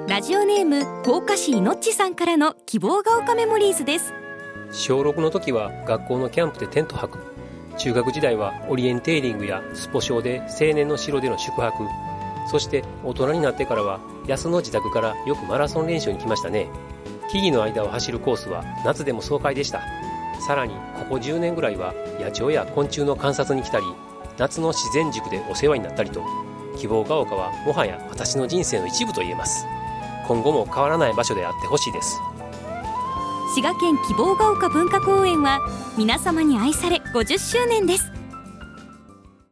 ラジオネーム甲賀市いのっちさんからの希望が丘メモリーズです。 小6の時は学校のキャンプでテント泊、中学時代はオリエンテーリングやスポ少で青年の城での宿泊、そして大人になってからは安の自宅からよくマラソン練習に来ましたね。木々の間を走るコースは夏でも爽快でした。さらにここ10年ぐらいは野鳥や昆虫の観察に来たり、夏の自然塾でお世話になったりと、希望が丘はもはや私の人生の一部と言えます。今後も変わらない場所であってほしいです。 滋賀県希望が丘文化公園は皆様に愛され50周年です。